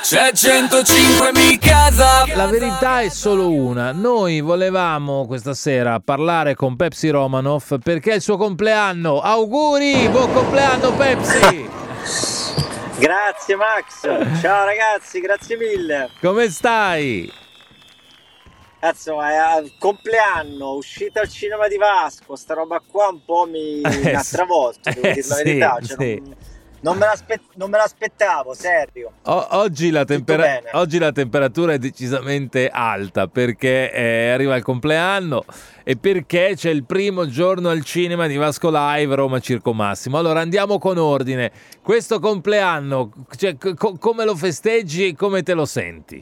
C'è 105 mi casa. La verità è solo una. Noi volevamo questa sera parlare con Pepsi Romanoff perché è il suo compleanno. Auguri, buon compleanno Pepsi. Grazie Max, ciao ragazzi, grazie mille. Come stai? Cazzo, è il compleanno, uscita al cinema di Vasco, sta roba qua un po' mi ha travolto, devo dire la verità, cioè, sì. non me l'aspettavo, serio. Oggi la temperatura è decisamente alta perché arriva il compleanno e perché c'è il primo giorno al cinema di Vasco Live Roma Circo Massimo. Allora andiamo con ordine. Questo compleanno, cioè, come lo festeggi e come te lo senti?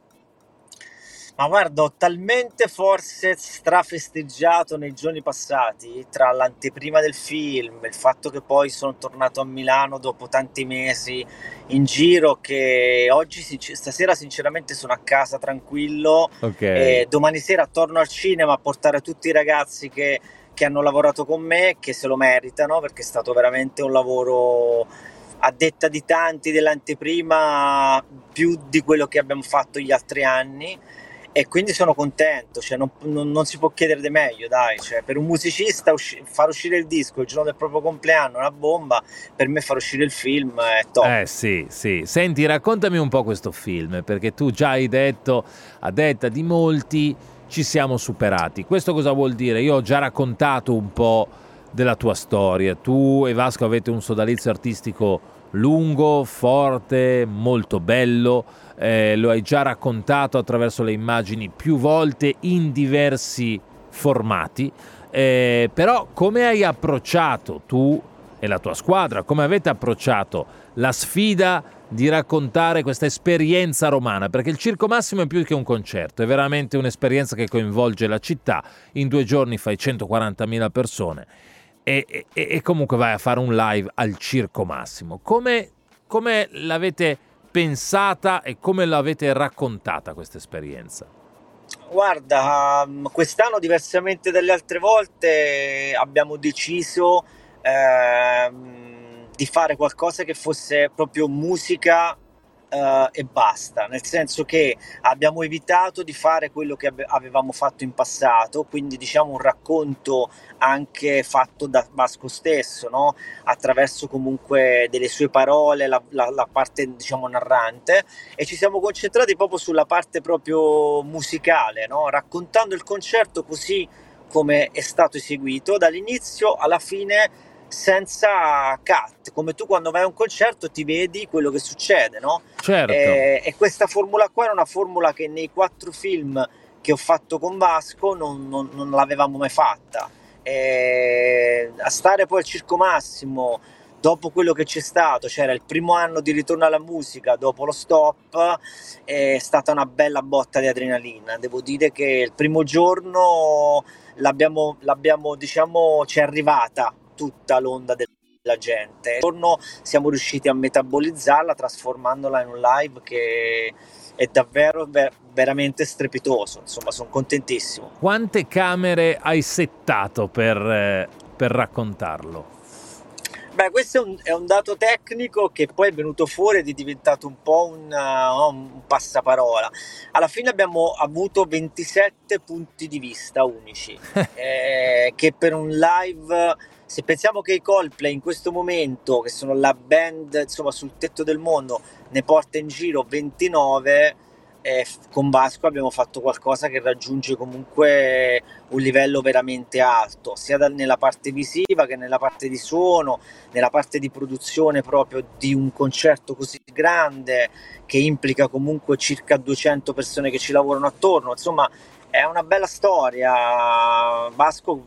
Ma guarda, ho talmente forse strafesteggiato nei giorni passati, tra l'anteprima del film, il fatto che poi sono tornato a Milano dopo tanti mesi in giro, che oggi, stasera sinceramente sono a casa tranquillo, Okay. e domani sera torno al cinema a portare tutti i ragazzi che hanno lavorato con me, che se lo meritano, perché è stato veramente un lavoro, a detta di tanti dell'anteprima, più di quello che abbiamo fatto gli altri anni. E quindi sono contento, cioè non si può chiedere di meglio, dai, cioè, per un musicista far uscire il disco il giorno del proprio compleanno è una bomba, per me far uscire il film è top. Sì. Senti, raccontami un po' questo film, perché tu già hai detto, a detta di molti, ci siamo superati. Questo cosa vuol dire? Io ho già raccontato un po' della tua storia. Tu e Vasco avete un sodalizio artistico lungo, forte, molto bello. Lo hai già raccontato attraverso le immagini più volte in diversi formati, però come hai approcciato tu e la tua squadra, come avete approcciato la sfida di raccontare questa esperienza romana? Perché il Circo Massimo è più che un concerto, è veramente un'esperienza che coinvolge la città. In 2 giorni fai 140.000 persone e comunque vai a fare un live al Circo Massimo. Come l'avete pensata e come l'avete raccontata questa esperienza? Guarda, quest'anno diversamente dalle altre volte abbiamo deciso di fare qualcosa che fosse proprio musica e basta, nel senso che abbiamo evitato di fare quello che avevamo fatto in passato, quindi diciamo un racconto anche fatto da Vasco stesso, no? Attraverso comunque delle sue parole, la parte diciamo narrante, e ci siamo concentrati proprio sulla parte proprio musicale, no? Raccontando il concerto così come è stato eseguito dall'inizio alla fine, senza cut, come tu quando vai a un concerto ti vedi quello che succede, no? Certo. E questa formula qua era una formula che nei 4 film che ho fatto con Vasco non l'avevamo mai fatta. A stare poi al Circo Massimo, dopo quello che c'è stato, c'era il primo anno di Ritorno alla musica dopo lo stop, è stata una bella botta di adrenalina. Devo dire che il primo giorno l'abbiamo diciamo, ci è arrivata tutta l'onda della gente. Il giorno siamo riusciti a metabolizzarla, trasformandola in un live che è davvero veramente strepitoso. Insomma, sono contentissimo. Quante camere hai settato per raccontarlo? Beh, questo è un dato tecnico che poi è venuto fuori ed è diventato un po' un passaparola. Alla fine abbiamo avuto 27 punti di vista unici, che per un live, se pensiamo che i Coldplay in questo momento, che sono la band insomma sul tetto del mondo, ne porta in giro 29, con Vasco abbiamo fatto qualcosa che raggiunge comunque un livello veramente alto, sia nella parte visiva che nella parte di suono, nella parte di produzione proprio di un concerto così grande che implica comunque circa 200 persone che ci lavorano attorno. Insomma, è una bella storia. Vasco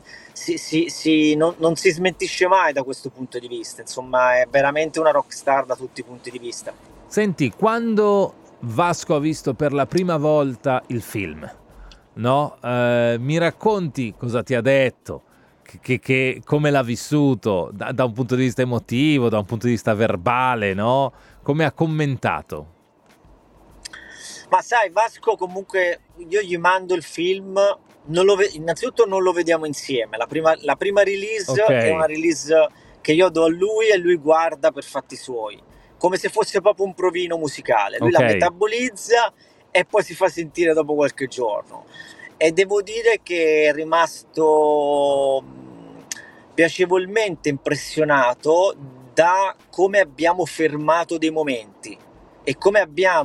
non si smentisce mai da questo punto di vista, insomma è veramente una rockstar da tutti i punti di vista. Senti, quando Vasco ha visto per la prima volta il film, no? Mi racconti cosa ti ha detto, che come l'ha vissuto da un punto di vista emotivo, da un punto di vista verbale, no? Come ha commentato? Ma sai, Vasco comunque, io gli mando il film, innanzitutto non lo vediamo insieme, la prima release Okay. è una release che io do a lui e lui guarda per fatti suoi. come se fosse proprio un provino musicale. Lui Ok. la metabolizza e poi si fa sentire dopo qualche giorno. E devo dire che è rimasto piacevolmente impressionato da come abbiamo fermato dei momenti e come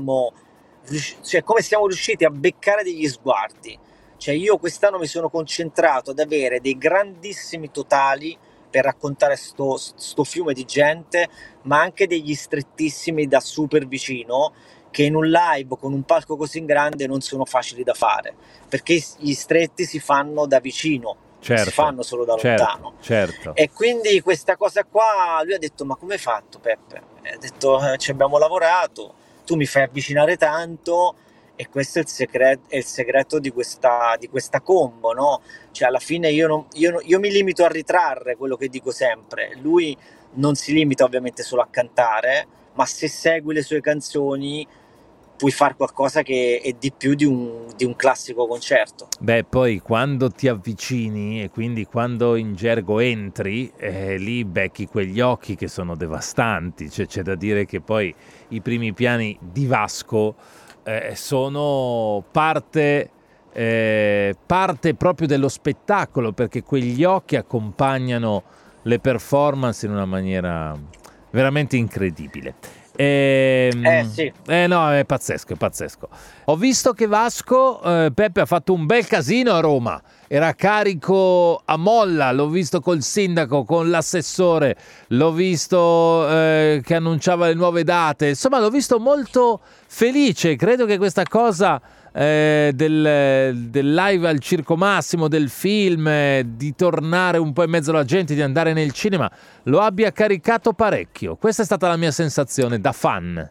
come siamo riusciti a beccare degli sguardi. Cioè io quest'anno mi sono concentrato ad avere dei grandissimi totali per raccontare sto fiume di gente, ma anche degli strettissimi da super vicino, che in un live con un palco così grande non sono facili da fare, perché gli stretti si fanno da vicino, si Certo, fanno solo da lontano. certo. E quindi questa cosa qua, lui ha detto: ma come hai fatto, Peppe? E ha detto: ci abbiamo lavorato, tu mi fai avvicinare tanto, e questo è il segreto di questa combo, no? Cioè alla fine io mi limito a ritrarre quello che dico sempre, lui non si limita ovviamente solo a cantare, ma se segui le sue canzoni puoi fare qualcosa che è di più di un classico concerto. Beh, poi quando ti avvicini e quindi quando in gergo entri, lì becchi quegli occhi che sono devastanti. Cioè, c'è da dire che poi i primi piani di Vasco sono parte proprio dello spettacolo, perché quegli occhi accompagnano le performance in una maniera veramente incredibile. Sì. No, è pazzesco, è pazzesco. Ho visto che Vasco, Peppe, ha fatto un bel casino a Roma. Era carico a molla, l'ho visto col sindaco, con l'assessore, l'ho visto che annunciava le nuove date. Insomma, l'ho visto molto felice. Credo che questa cosa del live al Circo Massimo, del film, di tornare un po' in mezzo alla gente, di andare nel cinema, lo abbia caricato parecchio. Questa è stata la mia sensazione da fan.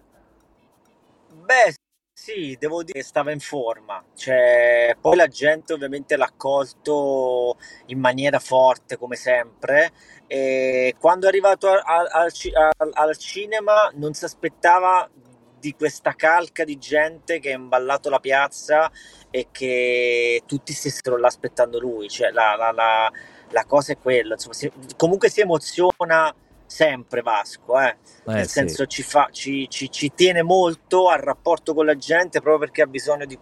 Beh, sì, devo dire che stava in forma, cioè, poi la gente ovviamente l'ha accolto in maniera forte come sempre, e quando è arrivato al cinema non si aspettava di questa calca di gente che ha imballato la piazza e che tutti stessero là aspettando lui, cioè la cosa è quella, insomma, comunque si emoziona sempre Vasco, nel Sì. senso ci tiene molto al rapporto con la gente, proprio perché ha bisogno di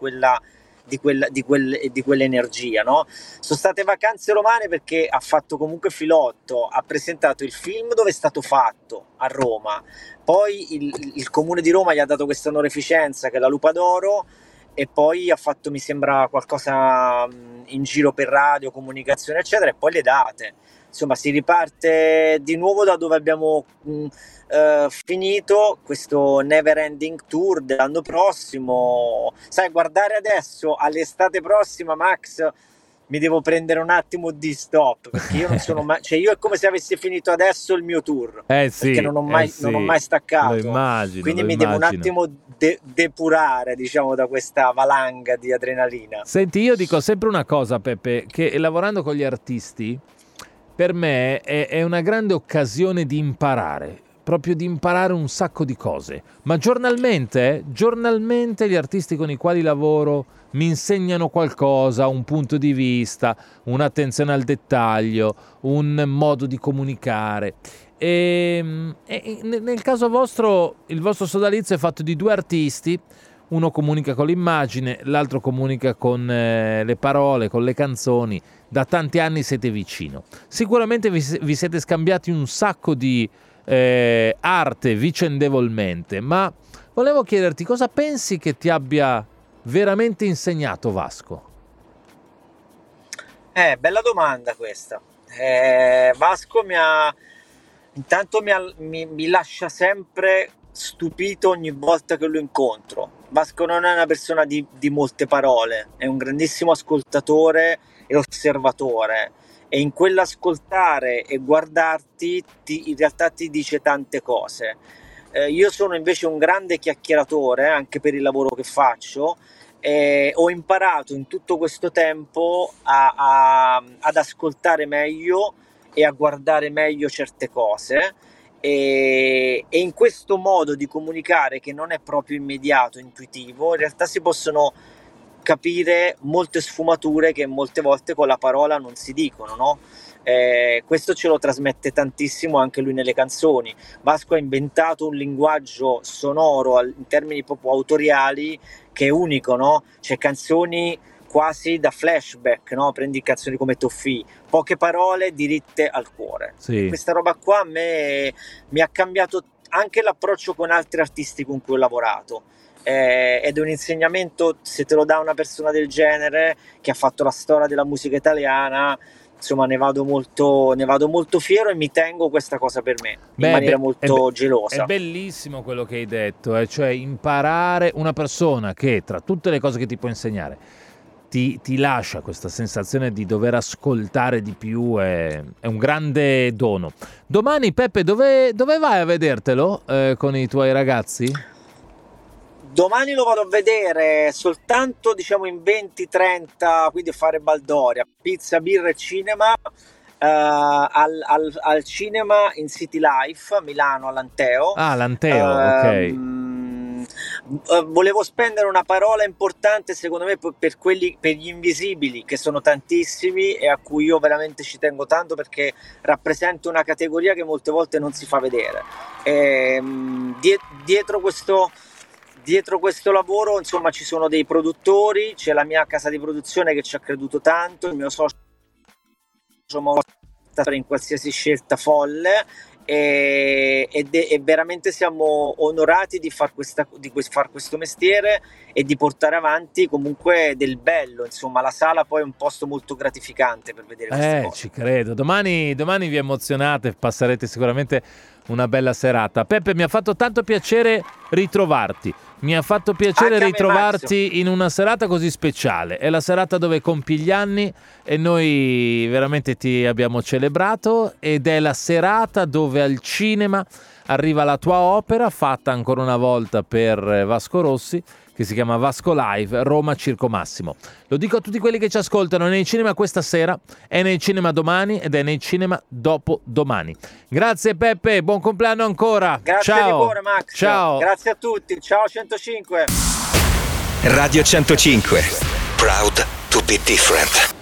quell'energia, no? Sono state vacanze romane perché ha fatto comunque filotto, ha presentato il film dove è stato fatto a Roma, poi il comune di Roma gli ha dato questa onorificenza che è la Lupa d'Oro, e poi ha fatto, mi sembra, qualcosa in giro per radio, comunicazione eccetera, e poi le date. Insomma, si riparte di nuovo da dove abbiamo finito questo never ending tour dell'anno prossimo. Sai, guardare adesso all'estate prossima, Max, mi devo prendere un attimo di stop, perché io non sono mai, cioè io è come se avessi finito adesso il mio tour, Sì, perché non ho mai staccato. Lo immagino, quindi lo mi immagino. devo un attimo depurare, diciamo, da questa valanga di adrenalina. Senti, io dico sempre una cosa, Peppe, che lavorando con gli artisti, per me è una grande occasione di imparare, proprio di imparare un sacco di cose. Ma giornalmente gli artisti con i quali lavoro mi insegnano qualcosa, un punto di vista, un'attenzione al dettaglio, un modo di comunicare. E nel caso vostro, il vostro sodalizio è fatto di due artisti. Uno comunica con l'immagine, l'altro comunica con le parole, con le canzoni. Da tanti anni siete vicino. Sicuramente vi siete scambiati un sacco di arte vicendevolmente, ma volevo chiederti cosa pensi che ti abbia veramente insegnato Vasco? Bella domanda questa. Vasco mi lascia sempre stupito ogni volta che lo incontro. Vasco non è una persona di molte parole, è un grandissimo ascoltatore e osservatore, e in quell'ascoltare e guardarti in realtà ti dice tante cose. Io sono invece un grande chiacchieratore, anche per il lavoro che faccio. Ho imparato in tutto questo tempo ad ascoltare meglio e a guardare meglio certe cose, e in questo modo di comunicare, che non è proprio immediato, intuitivo, in realtà si possono capire molte sfumature che molte volte con la parola non si dicono, no? Questo ce lo trasmette tantissimo anche lui nelle canzoni. Vasco ha inventato un linguaggio sonoro in termini proprio autoriali che è unico, no? C'è canzoni quasi da flashback, no? Prendi canzoni come Toffì, poche parole diritte al cuore. Sì. Questa roba qua a me mi ha cambiato anche l'approccio con altri artisti con cui ho lavorato. Ed è un insegnamento, se te lo dà una persona del genere che ha fatto la storia della musica italiana, insomma ne vado molto fiero e mi tengo questa cosa per me in maniera molto gelosa. È bellissimo quello che hai detto, cioè imparare, una persona che tra tutte le cose che ti può insegnare ti lascia questa sensazione di dover ascoltare di più, è un grande dono. Domani Peppe dove vai a vedertelo con i tuoi ragazzi? Domani lo vado a vedere soltanto diciamo in 20-30, quindi a fare baldoria, pizza, birra e cinema, al cinema in City Life a Milano, all'Anteo. Ah, l'Anteo, ok. Volevo spendere una parola importante secondo me per gli invisibili, che sono tantissimi e a cui io veramente ci tengo tanto, perché rappresento una categoria che molte volte non si fa vedere. Dietro questo lavoro, insomma, ci sono dei produttori, c'è la mia casa di produzione che ci ha creduto tanto, il mio socio in qualsiasi scelta folle, e veramente siamo onorati di far questo mestiere e di portare avanti comunque del bello. Insomma, la sala poi è un posto molto gratificante per vedere queste cose. Ci credo. Domani vi emozionate, passerete sicuramente una bella serata. Peppe, mi ha fatto tanto piacere ritrovarti. Mi ha fatto piacere ritrovarti in una serata così speciale. È la serata dove compi gli anni e noi veramente ti abbiamo celebrato, ed è la serata dove al cinema arriva la tua opera, fatta ancora una volta per Vasco Rossi, che si chiama Vasco Live, Roma Circo Massimo. Lo dico a tutti quelli che ci ascoltano: è nei cinema questa sera, è nei cinema domani ed è nei cinema dopodomani. Grazie Peppe, buon compleanno ancora. Grazie ciao. di cuore Max. Ciao. Grazie a tutti. Ciao 105. Radio 105. Proud to be different.